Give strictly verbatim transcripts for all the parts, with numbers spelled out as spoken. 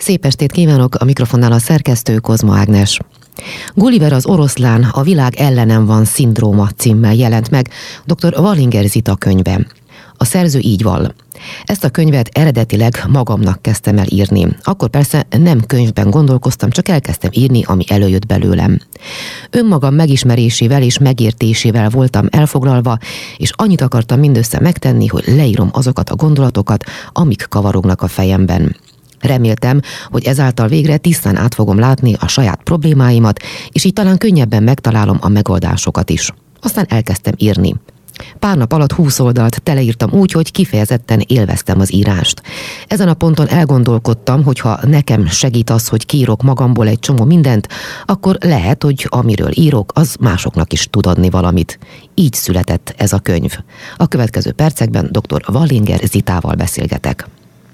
Szép estét kívánok, a mikrofonnál a szerkesztő Kozma Ágnes. Gulliver az oroszlán, a világ ellenem van szindróma címmel jelent meg dr. Wallinger Zita könyve. A szerző így vall. Ezt a könyvet eredetileg magamnak kezdtem el írni. Akkor persze nem könyvben gondolkoztam, csak elkezdtem írni, ami előjött belőlem. Önmagam megismerésével és megértésével voltam elfoglalva, és annyit akartam mindössze megtenni, hogy leírom azokat a gondolatokat, amik kavarognak a fejemben. Reméltem, hogy ezáltal végre tisztán át fogom látni a saját problémáimat, és így talán könnyebben megtalálom a megoldásokat is. Aztán elkezdtem írni. Pár nap alatt húsz oldalt teleírtam úgy, hogy kifejezetten élveztem az írást. Ezen a ponton elgondolkodtam, hogy ha nekem segít az, hogy kiírok magamból egy csomó mindent, akkor lehet, hogy amiről írok, az másoknak is tud adni valamit. Így született ez a könyv. A következő percekben dr. Wallinger Zitával beszélgetek.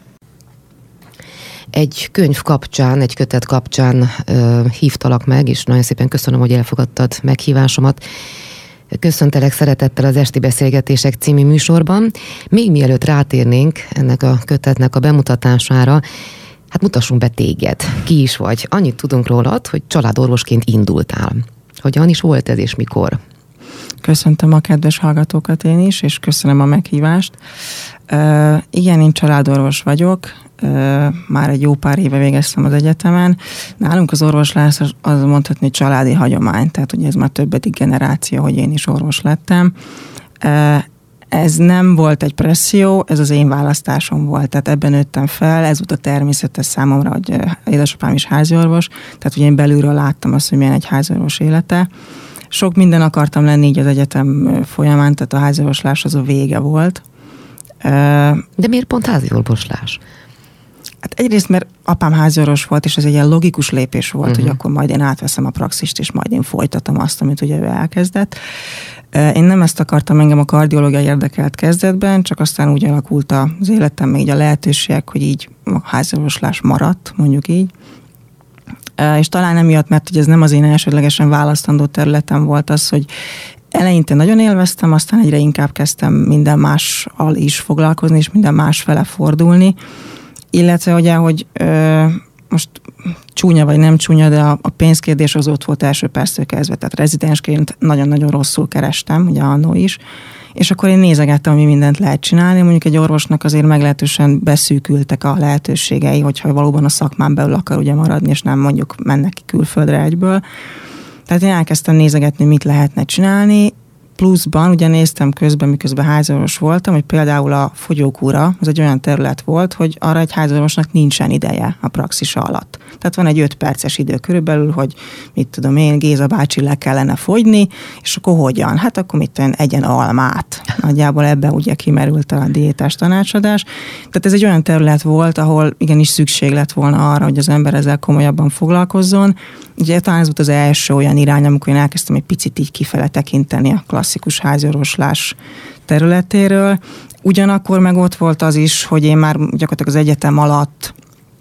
Egy könyv kapcsán, egy kötet kapcsán ö, hívtalak meg, és nagyon szépen köszönöm, hogy elfogadtad meghívásomat. Köszöntelek szeretettel az Esti Beszélgetések című műsorban. Még mielőtt rátérnénk ennek a kötetnek a bemutatására, hát mutassunk be téged. Ki is vagy? Annyit tudunk rólad, hogy családorvosként indultál. Hogyan is volt ez és mikor? Köszöntöm a kedves hallgatókat én is, és köszönöm a meghívást. Uh, igen, én családorvos vagyok. Uh, már egy jó pár éve végeztem az egyetemen. Nálunk az orvoslás az, az mondhatni családi hagyomány, tehát ugye ez már többedik generáció, hogy én is orvos lettem. Uh, ez nem volt egy presszió, ez az én választásom volt, tehát ebben nőttem fel, ez volt a természetes számomra, hogy uh, édesapám is háziorvos, tehát ugye én belülről láttam azt, hogy milyen egy háziorvos élete. Sok minden akartam lenni így az egyetem folyamán, tehát a háziorvoslás az a vége volt. Uh, De miért pont háziorvoslás? Hát egyrészt, mert apám háziorvos volt, és ez egy ilyen logikus lépés volt, uh-huh. hogy akkor majd én átveszem a praxist, és majd én folytatom azt, amit ugye ő elkezdett. Én nem ezt akartam, engem a kardiológia érdekelt kezdetben, csak aztán úgy alakult az életem, még így a lehetőségek, hogy így a háziorvoslás maradt, mondjuk így. És talán emiatt, mert hogy ez nem az én elsődlegesen választandó területem volt az, hogy eleinte nagyon élveztem, aztán egyre inkább kezdtem minden mással is foglalkozni, és minden más fele fordulni. Illetve ugye, hogy ö, most csúnya vagy nem csúnya, de a, a pénzkérdés az ott volt első perctől kezdve, tehát rezidensként nagyon-nagyon rosszul kerestem, ugye annó is, és akkor én nézegettem, hogy mindent lehet csinálni, mondjuk egy orvosnak azért meglehetősen beszűkültek a lehetőségei, hogyha valóban a szakmán belül akar ugye maradni, és nem mondjuk mennek ki külföldre egyből. Tehát én elkezdtem nézegetni, mit lehetne csinálni, pluszban ugye néztem közben, miközben háziorvos voltam, hogy például a fogyókúra, az egy olyan terület volt, hogy arra egy háziorvosnak nincsen ideje a praxisa alatt. Tehát van egy öt perces idő körülbelül, hogy mit tudom én, Géza bácsi le kellene fogyni, és akkor hogyan? Hát akkor mit tudom, egyen almát. Nagyjából ebben ugye kimerült a diétás tanácsadás. Tehát ez egy olyan terület volt, ahol igenis szükség lett volna arra, hogy az ember ezzel komolyabban foglalkozzon. Ugye talán ez volt az első olyan irány, amikor én elkezdtem egy picit így kifele tekinteni a klasszikus háziorvoslás területéről. Ugyanakkor meg ott volt az is, hogy én már gyakorlatilag az egyetem alatt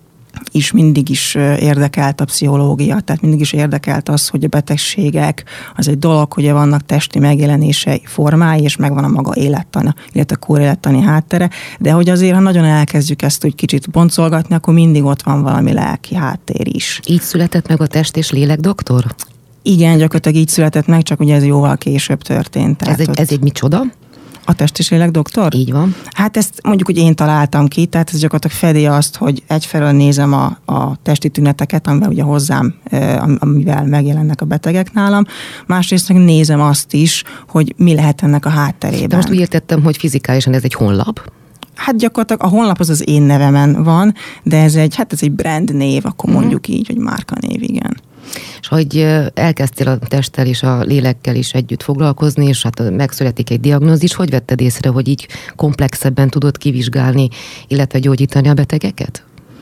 is mindig is érdekelt a pszichológia, tehát mindig is érdekelt az, hogy a betegségek, az egy dolog, hogy vannak testi megjelenései, formái, és megvan a maga élettani, illetve a kórélettani háttere, de hogy azért, ha nagyon elkezdjük ezt úgy kicsit boncolgatni, akkor mindig ott van valami lelki háttér is. Így született meg a test és lélek doktor? Igen, gyakorlatilag így született meg, csak ugye ez jóval később történt. Ez egy, ez egy micsoda? A test és lélek doktor? Így van. Hát ezt mondjuk, hogy én találtam ki, tehát ez gyakorlatilag fedi azt, hogy egyfelől nézem a, a testi tüneteket, amivel ugye hozzám, amivel megjelennek a betegek nálam, másrészt meg nézem azt is, hogy mi lehet ennek a hátterében. De most úgy értettem, hogy fizikálisan ez egy honlap? Hát gyakorlatilag a honlap az az én nevemen van, de ez egy, hát ez egy brand név, akkor mondjuk hmm. így, hogy márkanév, igen. És hogy elkezdtél a testtel és a lélekkel is együtt foglalkozni, és hát megszületik egy diagnózis, hogy vetted észre, hogy így komplexebben tudod kivizsgálni, illetve gyógyítani a betegeket?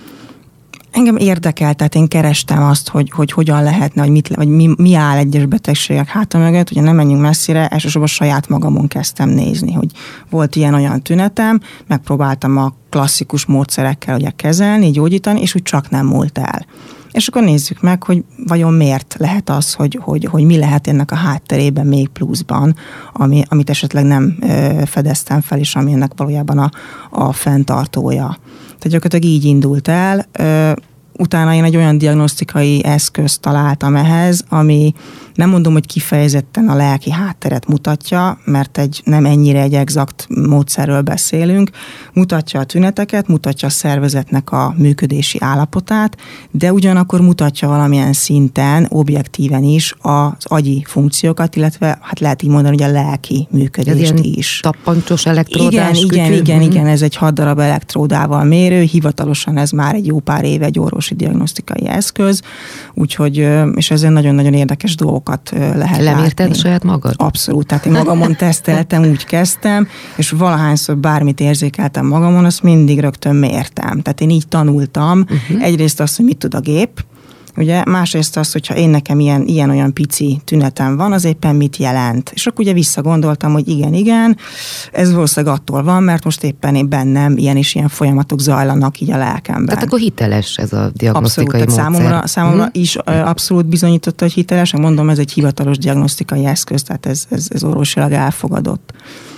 Engem érdekel, tehát én kerestem azt, hogy, hogy hogyan lehetne, hogy, mit, vagy mi, mi áll egyes betegségek háta mögött, ugye nem menjünk messzire, elsősorban saját magamon kezdtem nézni, hogy volt ilyen-olyan tünetem, megpróbáltam a klasszikus módszerekkel ugye kezelni, gyógyítani, és úgy csak nem múlt el. És akkor nézzük meg, hogy vajon miért lehet az, hogy, hogy, hogy mi lehet ennek a hátterében még pluszban, ami, amit esetleg nem ö, fedeztem fel, és ami ennek valójában a, a fenntartója. Tehát gyakorlatilag így indult el. Ö, utána én egy olyan diagnosztikai eszközt találtam ehhez, ami nem mondom, hogy kifejezetten a lelki hátteret mutatja, mert egy, nem ennyire egy exakt módszerről beszélünk, mutatja a tüneteket, mutatja a szervezetnek a működési állapotát, de ugyanakkor mutatja valamilyen szinten, objektíven is az agyi funkciókat, illetve hát lehet így mondani, hogy a lelki működést ez is. Tappancsos elektródás Igen, igen, kütyű? igen, igen, ez egy hat darab elektródával mérő, hivatalosan ez már egy jó pár éve egy orvosi diagnosztikai eszköz, úgyhogy, és ezzel nagyon-nagyon érdekes dolgokat lehet Lemérted látni. saját magad? Abszolút, tehát én magamon teszteltem, úgy kezdtem, és valahányszor bármit érzékeltem magamon, azt mindig rögtön mértem. Tehát én így tanultam, uh-huh. egyrészt azt, hogy mit tud a gép, ugye, másrészt az, hogyha én nekem ilyen, ilyen-olyan pici tünetem van, az éppen mit jelent. És akkor ugye visszagondoltam, hogy igen, igen, ez valószínűleg attól van, mert most éppen én bennem ilyen és ilyen folyamatok zajlanak így a lelkemben. Tehát akkor hiteles ez a diagnosztikai abszolút, módszer. Számomra, számomra hmm. is abszolút bizonyította, hogy hiteles, mondom, ez egy hivatalos diagnosztikai eszköz, tehát ez, ez, ez orvosilag elfogadott.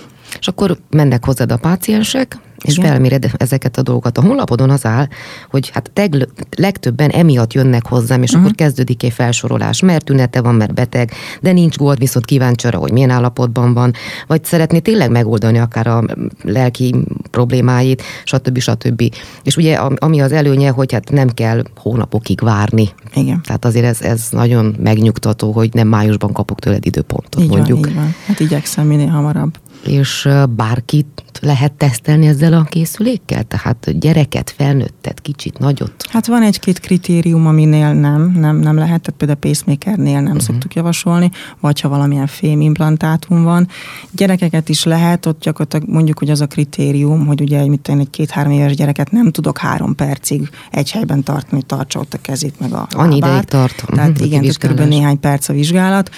És akkor mennek hozzád a páciensek, és igen. felméred ezeket a dolgokat. A honlapodon az áll, hogy hát teg, legtöbben emiatt jönnek hozzám, és uh-huh. akkor kezdődik egy felsorolás, mert tünete van, mert beteg, de nincs gond, viszont kíváncsi arra, hogy milyen állapotban van, vagy szeretné tényleg megoldani akár a lelki problémáit, stb. stb. És ugye ami az előnye, hogy hát nem kell hónapokig várni. Igen. Tehát azért ez, ez nagyon megnyugtató, hogy nem májusban kapok tőled időpontot, így mondjuk. Van, így van. Hát igyekszem minél hamarabb. És bárkit lehet tesztelni ezzel a készülékkel? Tehát gyereket, felnőttet, kicsit, nagyot? Hát van egy-két kritérium, aminél nem, nem, nem lehet, tehát például pacemakernél nem uh-huh. szoktuk javasolni, vagy ha valamilyen fémimplantátum van. Gyerekeket is lehet, ott gyakorlatilag mondjuk, hogy az a kritérium, hogy ugye mit egy két-három éves gyereket nem tudok három percig egy helyben tartani, hogy tartsa ott a kezét meg a Annyi ideig tart. Tehát uh-huh, igen, tehát kb. Néhány perc a vizsgálat,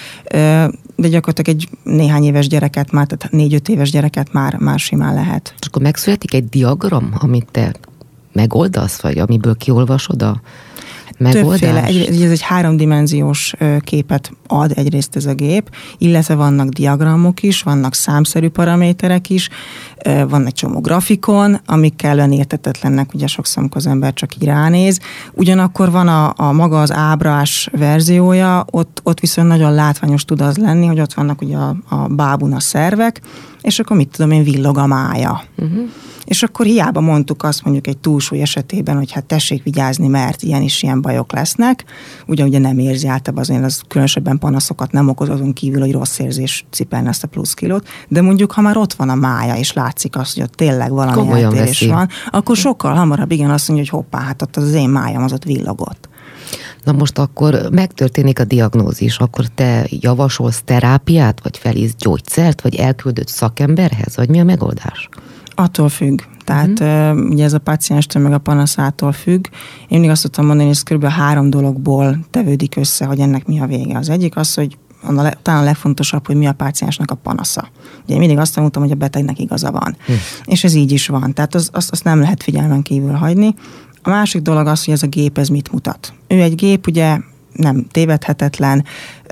de gyakorlatilag egy néhány éves gyereket már, tehát négy-öt éves gyereket már, már simán lehet. És akkor megszületik egy diagram, amit te megoldasz, vagy amiből kiolvasod a megoldást? Többféle. Egy, ez egy háromdimenziós képet ad egyrészt ez a gép, illetve vannak diagramok is, vannak számszerű paraméterek is, van egy csomó grafikon, amik kellően értetetlennek, ugye sokszor, amikor az ember csak így ránéz. Ugyanakkor van a, a maga az ábrás verziója, ott, ott viszont nagyon látványos tud az lenni, hogy ott vannak ugye a, a bábuna szervek, és akkor mit tudom én, villog a mája. Uh-huh. És akkor hiába mondtuk azt mondjuk egy túlsúly esetében, hogy hát tessék vigyázni, mert ilyen is ilyen bajok lesznek. Ugye, ugye nem érzi általában azért, az különösebben panaszokat nem okoz azon kívül, hogy rossz érzés cipelni azt a plusz kilót, de mondjuk, ha már ott van a mája, és látszik azt, hogy ott tényleg valami komolyan eltérés veszi. van, akkor sokkal hamarabb igen azt mondja, hogy hoppá, hát ott az én májam az ott villogott. Na most akkor megtörténik a diagnózis, akkor te javasolsz terápiát, vagy felísz gyógyszert, vagy elküldött szakemberhez, vagy mi a megoldás? Attól függ. Tehát uh-huh. ugye ez a pácienstől meg a panaszától függ. Én mindig azt tudtam mondani, hogy ez kb. három dologból tevődik össze, hogy ennek mi a vége. Az egyik az, hogy talán a legfontosabb, hogy mi a páciensnek a panasza. Ugye én mindig azt mondtam, hogy a betegnek igaza van. Uh-huh. És ez így is van. Tehát az, azt, azt nem lehet figyelmen kívül hagyni. A másik dolog az, hogy ez a gép ez mit mutat. Ő egy gép, ugye nem tévedhetetlen,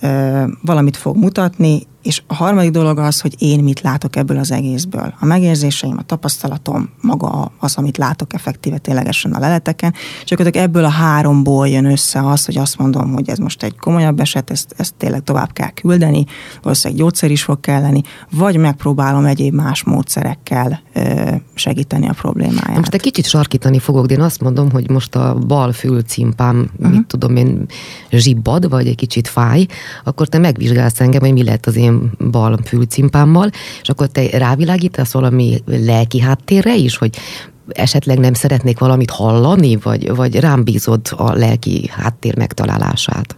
valamit fog mutatni, és a harmadik dolog az, hogy én mit látok ebből az egészből. A megérzéseim, a tapasztalatom, maga az, amit látok effektíve ténylegesen a leleteken, és akkor ebből a háromból jön össze az, hogy azt mondom, hogy ez most egy komolyabb eset, ezt, ezt tényleg tovább kell küldeni, valószínűleg gyógyszer is fog kelleni, vagy megpróbálom egyéb más módszerekkel ö, segíteni a problémáját. Most egy kicsit sarkítani fogok, de én azt mondom, hogy most a bal fülcimpám, uh-huh. mit tudom én, zsibbad, vagy egy kicsit fáj, akkor te megvizsgálsz engem, hogy mi lett az én bal fülcimpámmal, és akkor te rávilágítasz valami lelki háttérre is, hogy esetleg nem szeretnék valamit hallani, vagy, vagy rám bízod a lelki háttér megtalálását?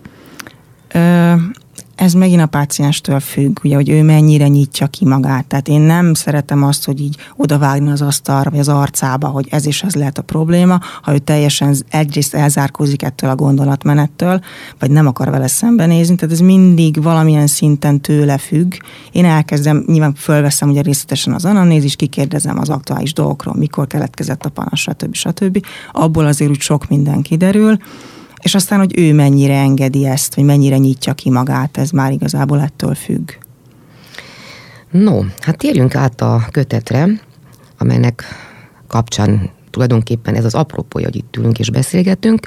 Ö, ez megint a pácienstől függ, ugye, hogy ő mennyire nyitja ki magát. Tehát én nem szeretem azt, hogy így odavágni az asztalra, vagy az arcába, hogy ez is ez lehet a probléma, ha ő teljesen egyrészt elzárkózik ettől a gondolatmenettől, vagy nem akar vele szembenézni, tehát ez mindig valamilyen szinten tőle függ. Én elkezdem, nyilván fölveszem ugye részletesen az anamnézist, kikérdezem az aktuális dolgokról, mikor keletkezett a panasz, stb. stb. Abból azért úgy sok minden kiderül, és aztán, hogy ő mennyire engedi ezt, vagy mennyire nyitja ki magát, ez már igazából ettől függ. No, hát térjünk át a kötetre, amelynek kapcsán tulajdonképpen ez az apropója, hogy itt ülünk és beszélgetünk.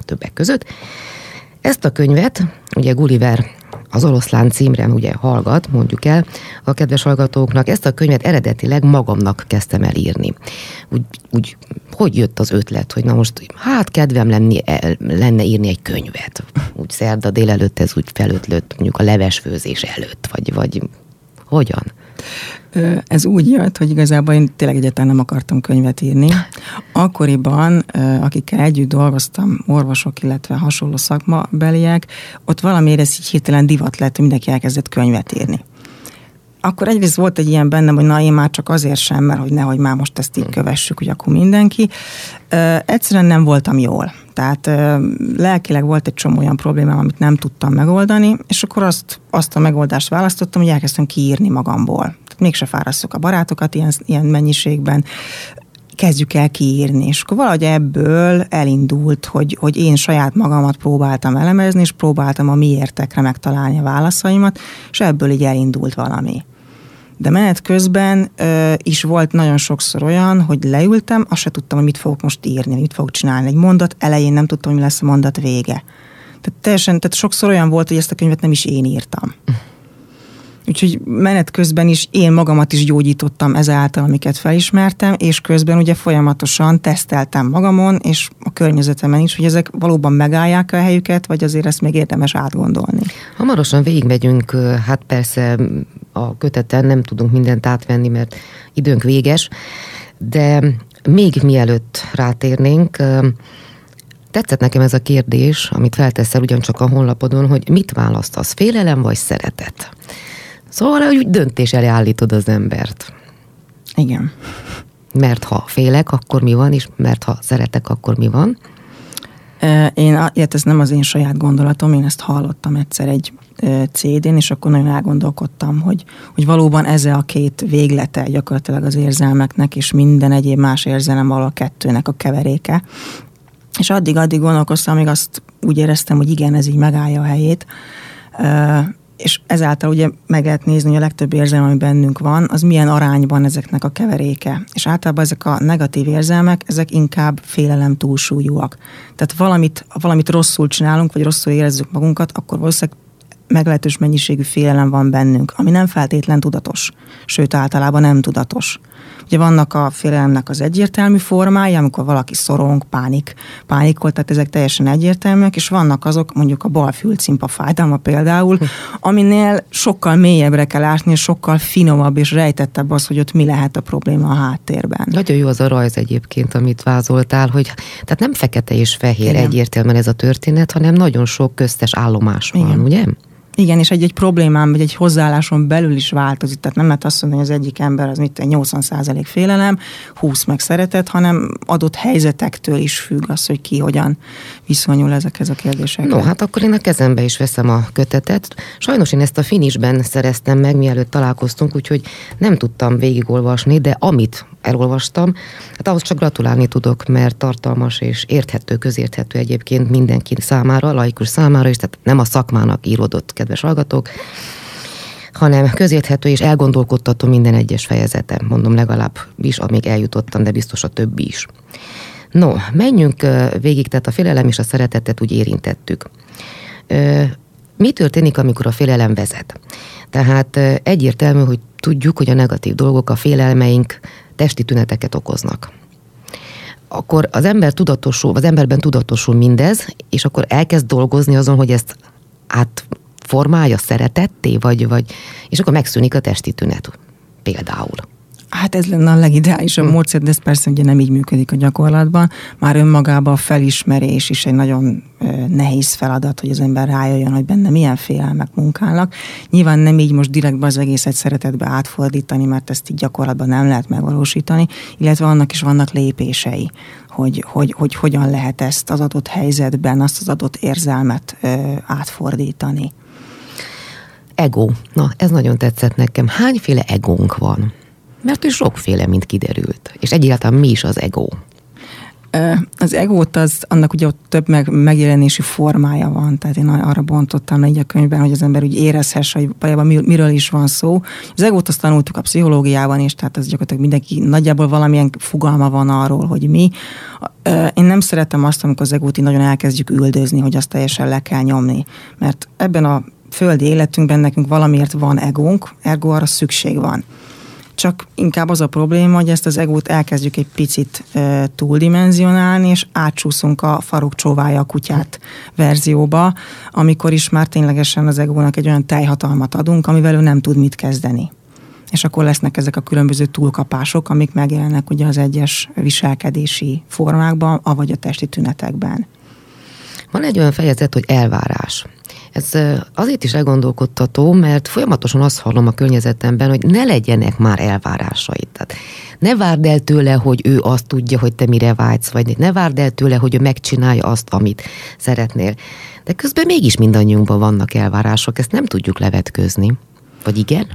többek között. Ezt a könyvet, ugye Gulliver az oroszlán címre ugye hallgat, mondjuk el a kedves hallgatóknak, ezt a könyvet eredetileg magamnak kezdtem el írni. Úgy, úgy hogy jött az ötlet, hogy na most hát kedvem lenni, lenne írni egy könyvet. Úgy szerda délelőtt ez úgy felötlött, mondjuk a levesfőzés előtt, vagy, vagy hogyan? Ez úgy jött, hogy igazából én tényleg egyáltalán nem akartam könyvet írni. Akkoriban, akikkel együtt dolgoztam, orvosok, illetve hasonló szakmabeliek, ott valamiért ez így hirtelen divat lett, hogy mindenki elkezdett könyvet írni. Akkor egyrészt volt egy ilyen bennem, hogy na én már csak azért sem, mert hogy nehogy már most ezt így kövessük, hogy akkor mindenki. Egyszerűen nem voltam jól. Tehát lelkileg volt egy csomó olyan problémám, amit nem tudtam megoldani, és akkor azt, azt a megoldást választottam, hogy elkezdtem kiírni magamból. Tehát mégse fárasztok a barátokat ilyen, ilyen mennyiségben, kezdjük el kiírni. És akkor valahogy ebből elindult, hogy, hogy én saját magamat próbáltam elemezni, és próbáltam a miértekre megtalálni a válaszaimat, és ebből így elindult valami. De menet közben ö, is volt nagyon sokszor olyan, hogy leültem, azt se tudtam, hogy mit fogok most írni, mit fogok csinálni. Egy mondat elején nem tudtam, hogy mi lesz a mondat vége. Tehát teljesen, tehát sokszor olyan volt, hogy ezt a könyvet nem is én írtam. Úgyhogy menet közben is én magamat is gyógyítottam ezáltal, amiket felismertem, és közben ugye folyamatosan teszteltem magamon, és a környezetemen is, hogy ezek valóban megállják a helyüket, vagy azért ezt még érdemes átgondolni. Hamarosan végigmegyünk, hát persze a köteten nem tudunk mindent átvenni, mert időnk véges, de még mielőtt rátérnénk, tetszett nekem ez a kérdés, amit felteszel ugyancsak a honlapodon, hogy mit választasz, félelem vagy szeretet? Szóval, hogy döntés elé állítod az embert. Igen. Mert ha félek, akkor mi van, és mert ha szeretek, akkor mi van? Én, ilyet, ez nem az én saját gondolatom, én ezt hallottam egyszer egy cé dén, és akkor nagyon elgondolkodtam, hogy, hogy valóban ez a két véglete gyakorlatilag az érzelmeknek, és minden egyéb más érzelem való a kettőnek a keveréke. És addig-addig gondolkoztam, amíg azt úgy éreztem, hogy igen, ez így megállja a helyét. És ezáltal ugye meg lehet nézni, hogy a legtöbb érzelem, ami bennünk van, az milyen arányban ezeknek a keveréke. És általában ezek a negatív érzelmek, ezek inkább félelem túlsúlyúak. Tehát valamit, valamit rosszul csinálunk, vagy rosszul érezzük magunkat, akkor valószínűleg meglehetős mennyiségű félelem van bennünk, ami nem feltétlen tudatos, sőt általában nem tudatos. Ugye vannak a félelemnek az egyértelmű formái, amikor valaki szorong, pánik, pánikol, tehát ezek teljesen egyértelműek, és vannak azok, mondjuk a bal fülcimpa fájdalma például, aminél sokkal mélyebbre kell ásni, és sokkal finomabb és rejtettebb az, hogy ott mi lehet a probléma a háttérben. Nagyon jó az a rajz egyébként, amit vázoltál, hogy tehát nem fekete és fehér Igen. egyértelműen ez a történet, hanem nagyon sok köztes állomás van, Igen. ugye? Igen, és egy-egy problémám, vagy egy hozzáálláson belül is változik. Tehát nem lehet azt mondani, hogy az egyik ember az mit nyolcvan százalék félelem, húsz meg szeretet, hanem adott helyzetektől is függ az, hogy ki hogyan viszonyul ezekhez a kérdésekhez. No, hát akkor én a kezembe is veszem a kötetet. Sajnos én ezt a finisben szereztem meg, mielőtt találkoztunk, úgyhogy nem tudtam végigolvasni, de amit elolvastam, hát ahhoz csak gratulálni tudok, mert tartalmas és érthető, közérthető egyébként mindenki számára, laikus számára is, tehát nem a szakmának íródott, kedves hallgatók, hanem közérthető és elgondolkodtató minden egyes fejezete, mondom legalább is, amíg eljutottam, de biztos a többi is. No, menjünk végig, tehát a félelem és a szeretetet úgy érintettük. Mi történik, amikor a félelem vezet? Tehát egyértelmű, hogy tudjuk, hogy a negatív dolgok, a félelmeink testi tüneteket okoznak. Akkor az ember tudatosul, az emberben tudatosul mindez, és akkor elkezd dolgozni azon, hogy ezt átformálja szeretetté, vagy, vagy, és akkor megszűnik a testi tünet például. Hát ez lenne a legideálisabb hmm. módszer, de ez persze ugye nem így működik a gyakorlatban. Már önmagában a felismerés is egy nagyon nehéz feladat, hogy az ember rájöjjön, hogy benne milyen félelmek munkálnak. Nyilván nem így most direktben az egészet szeretetbe átfordítani, mert ezt így gyakorlatban nem lehet megvalósítani, illetve annak is vannak lépései, hogy, hogy, hogy hogyan lehet ezt az adott helyzetben, azt az adott érzelmet ö, átfordítani. Ego. Na, ez nagyon tetszett nekem. Hányféle egónk van? Mert ő sokféle, mint kiderült. És egyáltalán mi is az ego? Az egót, az, annak ugye ott több meg, megjelenési formája van, tehát én arra bontottam le így a könyvben, hogy az ember úgy érezhesse, hogy valójában miről is van szó. Az egót azt tanultuk a pszichológiában is, tehát ez gyakorlatilag mindenki, nagyjából valamilyen fogalma van arról, hogy mi. Én nem szeretem azt, amikor az egót így nagyon elkezdjük üldözni, hogy azt teljesen le kell nyomni, mert ebben a földi életünkben nekünk valamiért van egónk, ergo arra szükség van. Csak inkább az a probléma, hogy ezt az egót elkezdjük egy picit e, túldimenzionálni, és átsúszunk a farok csóvája a kutyát verzióba, amikor is már ténylegesen az egónak egy olyan teljhatalmat adunk, amivel ő nem tud mit kezdeni. És akkor lesznek ezek a különböző túlkapások, amik megjelennek ugye az egyes viselkedési formákban, avagy a testi tünetekben. Van egy olyan fejezet, hogy elvárás. Ez azért is elgondolkodtató, mert folyamatosan azt hallom a környezetemben, hogy ne legyenek már elvárásaid. Tehát ne várd el tőle, hogy ő azt tudja, hogy te mire vágysz, vagy ne várd el tőle, hogy ő megcsinálja azt, amit szeretnél. De közben mégis mindannyiunkban vannak elvárások, ezt nem tudjuk levetközni. Vagy igen?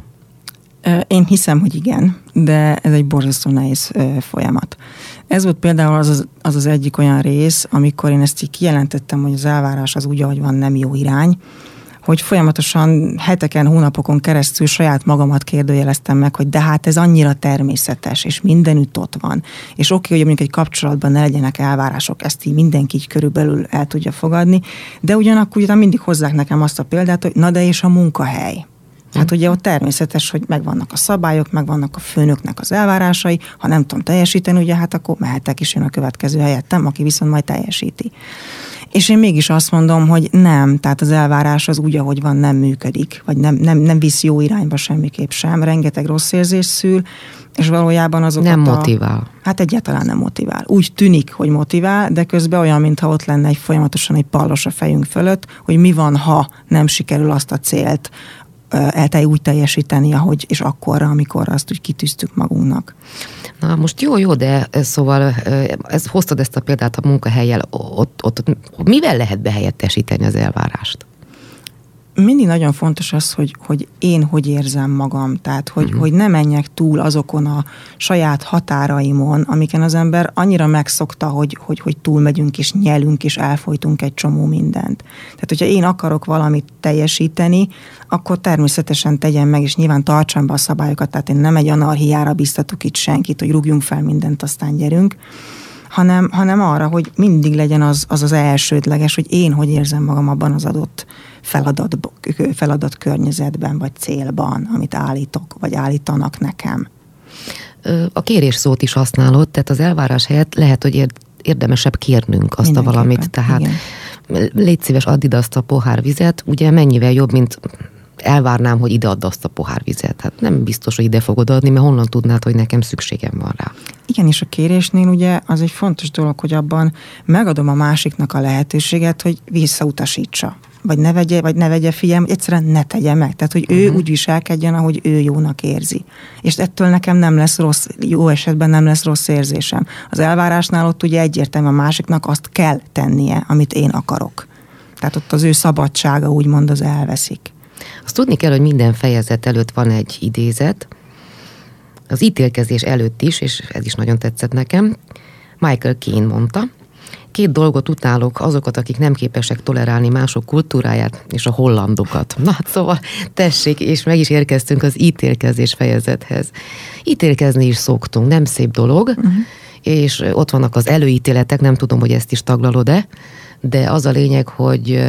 Én hiszem, hogy igen, de ez egy borzasztó nehéz folyamat. Ez volt például az az, az az egyik olyan rész, amikor én ezt így kijelentettem, hogy az elvárás az úgy, ahogy van, nem jó irány, hogy folyamatosan heteken, hónapokon keresztül saját magamat kérdőjeleztem meg, hogy de hát ez annyira természetes, és mindenütt ott van. És oké, hogy mondjuk egy kapcsolatban ne legyenek elvárások, ezt így mindenki így körülbelül el tudja fogadni, de ugyanakkor ugye mindig hozzák nekem azt a példát, hogy na de és a munkahely. Hát ugye ott természetes, hogy megvannak a szabályok, megvannak a főnöknek az elvárásai, ha nem tudom teljesíteni, ugye hát akkor mehetek is jön a következő helyettem, aki viszont majd teljesíti. És én mégis azt mondom, hogy nem, tehát az elvárás az úgy, ahogy van, nem működik, vagy nem, nem, nem visz jó irányba semmiképp sem, rengeteg rossz érzés szül, és valójában azokat nem motivál. A, hát egyáltalán nem motivál. Úgy tűnik, hogy motivál, de közben olyan, mintha ott lenne egy folyamatosan egy pallos a fejünk fölött, hogy mi van, ha nem sikerül azt a célt el úgy teljesíteni, ahogy, és akkorra, amikor azt úgy kitűztük magunknak. Na most jó, jó, de szóval ez, hoztad ezt a példát a munkahellyel, ott, ott, ott mivel lehet behelyettesíteni az elvárást? Mindig nagyon fontos az, hogy, hogy én hogy érzem magam, tehát hogy, uh-huh. hogy ne menjek túl azokon a saját határaimon, amiken az ember annyira megszokta, hogy, hogy, hogy túlmegyünk és nyelünk és elfolytunk egy csomó mindent. Tehát, hogyha én akarok valamit teljesíteni, akkor természetesen tegyem meg, és nyilván tartsam be a szabályokat, tehát én nem egy anarchiára biztatok itt senkit, hogy rúgjunk fel mindent, aztán gyerünk, hanem, hanem arra, hogy mindig legyen az, az az elsődleges, hogy én hogy érzem magam abban az adott feladat, feladat környezetben, vagy célban, amit állítok, vagy állítanak nekem. A kérés szót is használod, tehát az elvárás helyett lehet, hogy érdemesebb kérnünk azt a valamit. Tehát igen. Légy szíves, add ide azt a pohár vizet, ugye mennyivel jobb, mint elvárnám, hogy ide add azt a pohár vizet. Hát nem biztos, hogy ide fogod adni, mert honnan tudnád, hogy nekem szükségem van rá. Igen, és a kérésnél ugye az egy fontos dolog, hogy abban megadom a másiknak a lehetőséget, hogy visszautasítsa. Vagy ne vegye, vagy ne vegye figyelme, hogy egyszerűen ne tegye meg. Tehát, hogy ő uh-huh. úgy viselkedjen, ahogy ő jónak érzi. És ettől nekem nem lesz rossz, jó esetben nem lesz rossz érzésem. Az elvárásnál ott ugye egyértelműen a másiknak azt kell tennie, amit én akarok. Tehát ott az ő szabadsága úgymond az elveszik. Azt tudni kell, hogy minden fejezet előtt van egy idézet, az ítélkezés előtt is, és ez is nagyon tetszett nekem, Michael Caine mondta, két dolgot utálok, azokat, akik nem képesek tolerálni mások kultúráját, és a hollandokat. Na, szóval tessék, és meg is érkeztünk az ítélkezés fejezethez. Ítélkezni is szoktunk, nem szép dolog, uh-huh. és ott vannak az előítéletek, nem tudom, hogy ezt is taglalod-e, de az a lényeg, hogy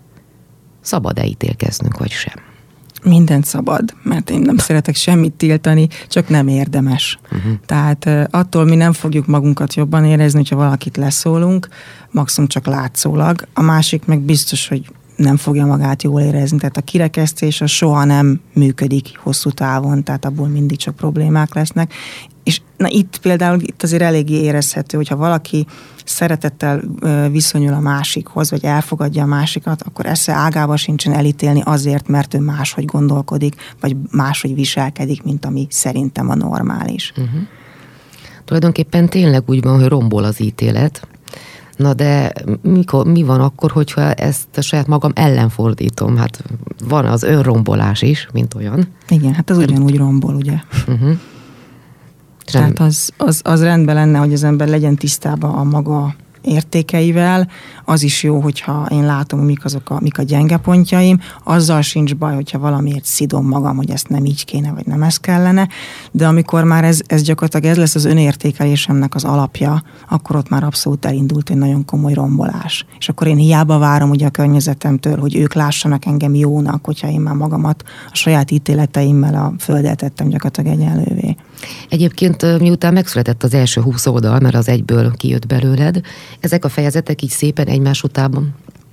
szabad-e ítélkeznünk, vagy sem? Mindent szabad, mert én nem szeretek semmit tiltani, csak nem érdemes. Uh-huh. Tehát attól mi nem fogjuk magunkat jobban érezni, hogyha valakit leszólunk, maximum csak látszólag. A másik meg biztos, hogy nem fogja magát jól érezni. Tehát a kirekesztés az soha nem működik hosszú távon, tehát abból mindig csak problémák lesznek. És na itt például itt azért eléggé érezhető, hogyha valaki szeretettel viszonyul a másikhoz, vagy elfogadja a másikat, akkor esze ágába sincsen elítélni azért, mert ő máshogy gondolkodik, vagy máshogy viselkedik, mint ami szerintem a normális. Uh-huh. Tulajdonképpen tényleg úgy van, hogy rombol az ítélet. Na de mikor, mi van akkor, hogyha ezt a saját magam ellen fordítom? Hát van az önrombolás is, mint olyan. Igen, hát az ugyanúgy rombol, ugye? Uh-huh. Sem. Tehát az, az, az rendben lenne, hogy az ember legyen tisztában a maga értékeivel, az is jó, hogyha én látom, mik azok a, mik a gyenge pontjaim, azzal sincs baj, hogyha valamiért szidom magam, hogy ezt nem így kéne, vagy nem ez kellene, de amikor már ez, ez gyakorlatilag ez lesz az önértékelésemnek az alapja, akkor ott már abszolút elindult egy nagyon komoly rombolás. És akkor én hiába várom ugye a környezetemtől, hogy ők lássanak engem jónak, hogyha én már magamat a saját ítéleteimmel a földet tettem gyakorlatilag egyenlővé. Egyébként miután megszületett az első húsz oldal, mert az egyből kijött belőled, ezek a fejezetek így szépen egymás után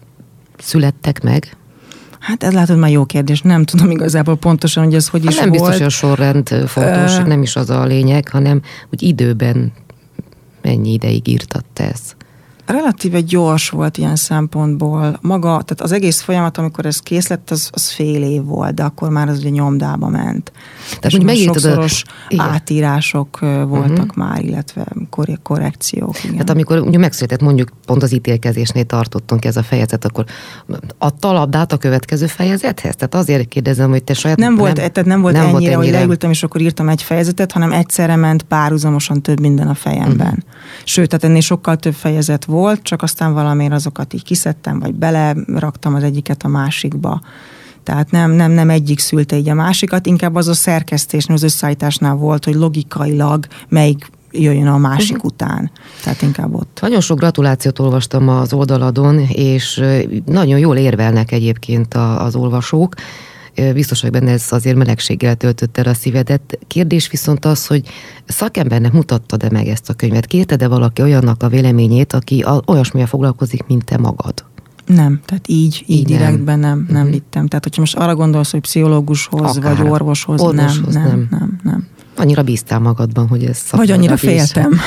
születtek meg? Hát ez látod már jó kérdés. Nem tudom igazából pontosan, hogy ez hogy is nem volt. Nem biztos, hogy a sorrend fontos, uh, nem is az a lényeg, hanem hogy időben mennyi ideig írtad te ezt? Relatíve gyors volt ilyen szempontból. Maga, tehát az egész folyamat, amikor ez kész lett, az, az fél év volt, de akkor már az ugye nyomdába ment. Tehát úgy megírtad sokszoros a... átírások voltak uh-huh. már, illetve korrekciók. Igen. Tehát amikor ugye megszületett, mondjuk pont az ítélkezésnél tartottunk ez a fejezet, akkor adta a labdát a következő fejezethez? Tehát azért kérdezem, hogy te saját... Nem volt, nem, tehát nem volt nem ennyire, volt ennyire, hogy leültem, és akkor írtam egy fejezetet, hanem egyszerre ment párhuzamosan több minden a fejemben. Uh-huh. Sőt, tehát ennél sokkal több fejezet volt, csak aztán valamiért azokat így kiszedtem, vagy beleraktam az egyiket a másikba. Tehát nem, nem, nem egyik szülte így a másikat, inkább az a szerkesztésnél, az összeállításnál volt, hogy logikailag melyik jöjjön a másik uh-huh. után. Tehát inkább ott. Nagyon sok gratulációt olvastam az oldaladon, és nagyon jól érvelnek egyébként az olvasók. Biztos, hogy benne ez azért melegséggel töltött el a szívedet. Kérdés viszont az, hogy szakembernek mutattad-e meg ezt a könyvet? Kérted-e valaki olyannak a véleményét, aki olyasmivel foglalkozik, mint te magad? Nem, tehát így, így, így direktben nem, nem, nem uh-huh. vittem. Tehát, hogyha most arra gondolsz, hogy pszichológushoz, Akár. vagy orvoshoz, orvoshoz nem, nem, nem, nem, nem. Annyira bíztál magadban, hogy ez Vagy annyira féltem.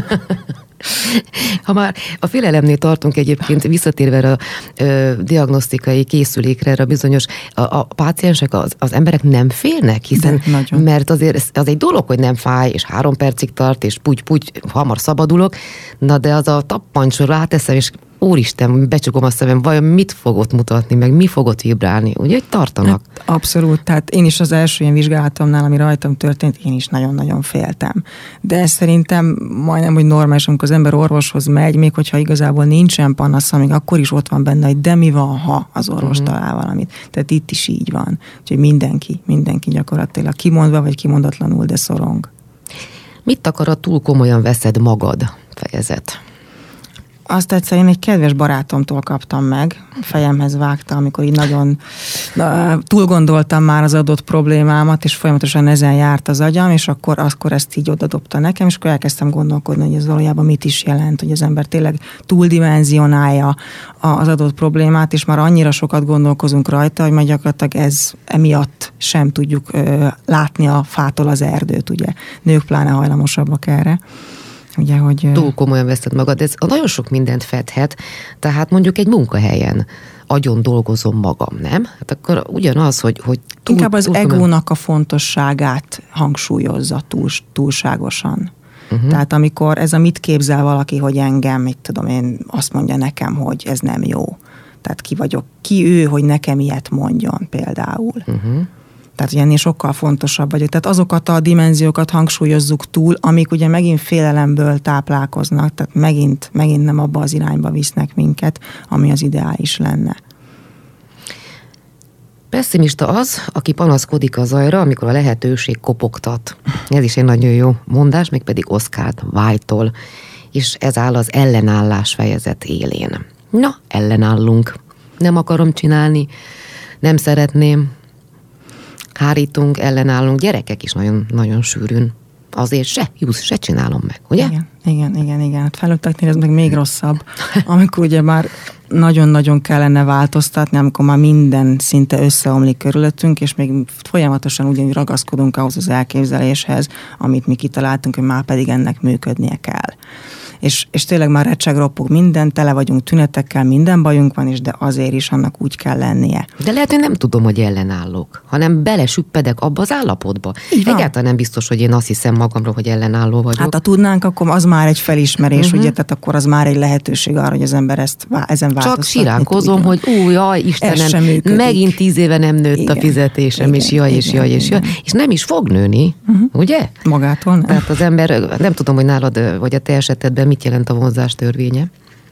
Ha már a félelemnél tartunk egyébként, visszatérve a ö, diagnosztikai készülékre, a bizonyos, a, a páciensek, az, az emberek nem félnek, hiszen, mert azért az egy dolog, hogy nem fáj, és három percig tart, és puty-puty, hamar szabadulok, na de az a tappancsor ráteszem, és úristen, becsukom a szemem, vajon mit fogott mutatni, meg mi fogott vibrálni, ugye, hogy tartanak? Hát, abszolút, tehát én is az első ilyen vizsgálatomnál, ami rajtam történt, én is nagyon-nagyon féltem. De szerintem majdnem, hogy normális, amikor az ember orvoshoz megy, még hogyha igazából nincsen panasza, még akkor is ott van benne, hogy de mi van, ha az orvos uh-huh. talál valamit. Tehát itt is így van. Úgyhogy mindenki, mindenki gyakorlatilag kimondva, vagy kimondatlanul, de szorong. Mit akar a túl komolyan veszed magad fejezet? Azt egyszer én egy kedves barátomtól kaptam meg, fejemhez vágta, amikor így nagyon na, túl gondoltam már az adott problémámat, és folyamatosan ezen járt az agyam, és akkor, akkor ezt így odadobta nekem, és akkor elkezdtem gondolkodni, hogy ez valójában mit is jelent, hogy az ember tényleg túldimenzionálja az adott problémát, és már annyira sokat gondolkozunk rajta, hogy majd gyakorlatilag ez emiatt sem tudjuk ö, látni a fától az erdőt, ugye. Nők pláne hajlamosabbak erre. Ugye, hogy... Túl komolyan veszed magad, ez nagyon sok mindent fedhet, tehát mondjuk egy munkahelyen agyon dolgozom magam, nem? Hát akkor ugyanaz, hogy... hogy túl, inkább az túl egónak komolyan... a fontosságát hangsúlyozza túl, túlságosan. Uh-huh. Tehát amikor ez a mit képzel valaki, hogy engem, mit tudom én, azt mondja nekem, hogy ez nem jó. Tehát ki vagyok, ki ő, hogy nekem ilyet mondjon például. Uh-huh. Tehát ugye ennél sokkal fontosabb vagyok. Tehát azokat a dimenziókat hangsúlyozzuk túl, amik ugye megint félelemből táplálkoznak, tehát megint, megint nem abba az irányba visznek minket, ami az ideális lenne. Pessimista az, aki panaszkodik a zajra, amikor a lehetőség kopogtat. Ez is egy nagyon jó mondás, mégpedig Oscar Wilde-tól. És ez áll az ellenállás fejezet élén. Na, ellenállunk. Nem akarom csinálni, nem szeretném, hárítunk, ellenállunk, gyerekek is nagyon, nagyon sűrűn. Azért se, jusz, se csinálom meg, ugye? Igen, igen, igen, igen. Hát felnőtteknél ez meg még rosszabb, amikor ugye már nagyon-nagyon kellene változtatni, amikor már minden szinte összeomlik körülöttünk, és még folyamatosan ugyanúgy ragaszkodunk ahhoz az elképzeléshez, amit mi kitaláltunk, hogy már pedig ennek működnie kell. és, és tényleg már recseg, ropog minden, tele vagyunk tünetekkel, minden bajunk van, és de azért is annak úgy kell lennie. De lehet, hogy nem tudom, hogy ellenállok, hanem belesüppedek abba az állapotba. Egyáltalán nem biztos, hogy én azt hiszem magamról, hogy ellenálló vagyok. Hát ha tudnánk, akkor az már egy felismerés, uh-huh. ugye, tehát akkor az már egy lehetőség arra, hogy az ember ezt ezen változtatni. Csak siránkozom, hogy ú, jaj, Istenem, megint tíz éve nem nőtt igen. a fizetésem, igen, és jaj, igen, és jaj, igen, és jaj, és nem is fog nőni, uh-huh. ugye? Magától nem. Tehát az ember, nem tudom, hogy nálad, vagy a te esetedben mit jelent a vonzás törvénye.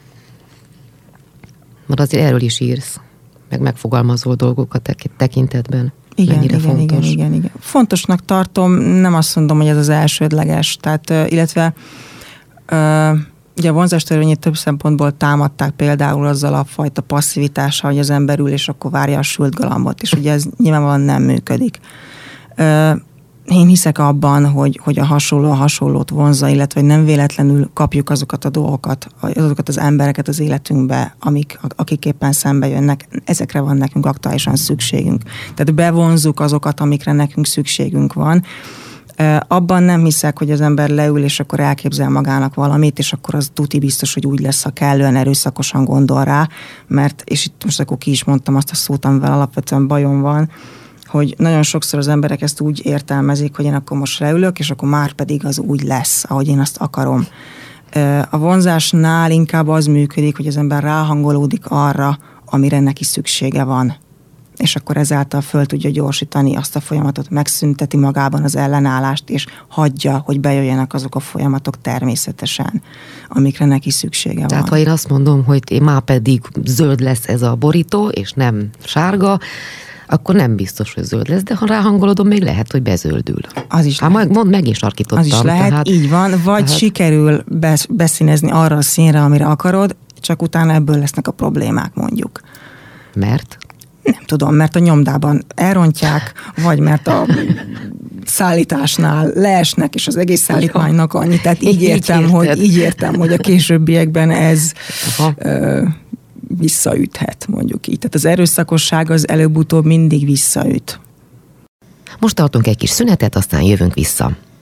Mert azért erről is írsz, meg megfogalmazol dolgokat tekintetben. Igen, mennyire igen, fontos. igen, igen, igen. Fontosnak tartom, nem azt mondom, hogy ez az elsődleges, tehát, illetve ugye a vonzástörvényét több szempontból támadták, például azzal a fajta passzivitással, hogy az ember ül, és akkor várja a sült galambot, és ugye ez nyilvánvalóan nem működik. Én hiszek abban, hogy, hogy a hasonló a hasonlót vonzza, illetve hogy nem véletlenül kapjuk azokat a dolgokat, azokat az embereket az életünkbe, amik, akik éppen szembe jönnek. Ezekre van nekünk aktuálisan szükségünk. Tehát bevonzuk azokat, amikre nekünk szükségünk van. Abban nem hiszek, hogy az ember leül, és akkor elképzel magának valamit, és akkor az tuti biztos, hogy úgy lesz, ha kellően erőszakosan gondol rá, mert, és itt most akkor ki is mondtam azt a szót, amivel alapvetően bajom van, hogy nagyon sokszor az emberek ezt úgy értelmezik, hogy én akkor most leülök, és akkor már pedig az úgy lesz, ahogy én azt akarom. A vonzásnál inkább az működik, hogy az ember ráhangolódik arra, amire neki szüksége van. És akkor ezáltal föl tudja gyorsítani azt a folyamatot, megszünteti magában az ellenállást, és hagyja, hogy bejöjjenek azok a folyamatok természetesen, amikre neki szüksége van. Tehát ha én azt mondom, hogy én már pedig zöld lesz ez a borító, és nem sárga, akkor nem biztos, hogy zöld lesz, de ha ráhangolodom, még lehet, hogy bezöldül. Az is hát lehet. Mondd, meg is sarkítottam. Az is lehet, tehát, így van, vagy tehát... sikerül beszínezni arra a színre, amire akarod, csak utána ebből lesznek a problémák, mondjuk. Mert? Nem tudom, mert a nyomdában elrontják, vagy mert a szállításnál leesnek, és az egész szállítmánynak annyi. Tehát így értem, így hogy, így értem, hogy a későbbiekben ez ö, visszaüthet, mondjuk így. Tehát az erőszakosság az előbb-utóbb mindig visszaüt. Most tartunk egy kis szünetet, aztán jövünk vissza.